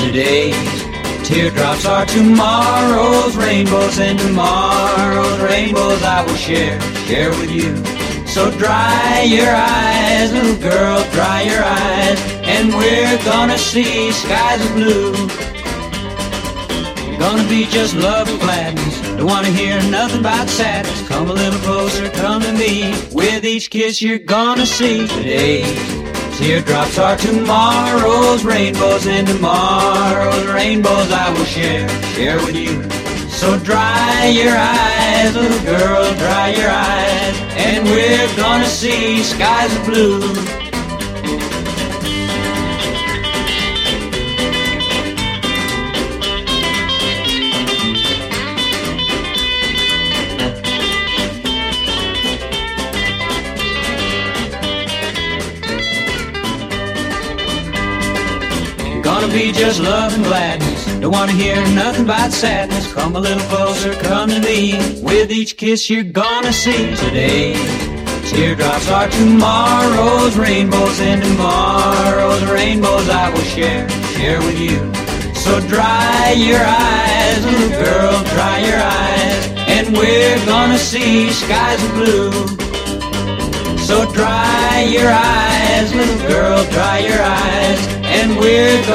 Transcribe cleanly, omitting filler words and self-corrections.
today's teardrops are tomorrow's rainbows, and tomorrow's rainbows I will share with you. So dry your eyes, little girl, dry your eyes, and we're gonna see skies of blue. Gonna be just love and gladness, don't wanna hear nothing about sadness. Come a little closer, come to me, with each kiss you're gonna see. Today's teardrops are tomorrow's rainbows, and tomorrow's rainbows I will share with you. So dry your eyes, little girl, dry your eyes, and we're gonna see skies of blue. Gonna be just love and gladness, don't wanna hear nothing about sadness. Come a little closer, come to me, with each kiss you're gonna see. Today, teardrops are tomorrow's rainbows, and tomorrow's rainbows I will share with you. So dry your eyes, little girl, dry your eyes, and we're gonna see skies of blue. So dry your eyes, little girl, dry your eyes, and we're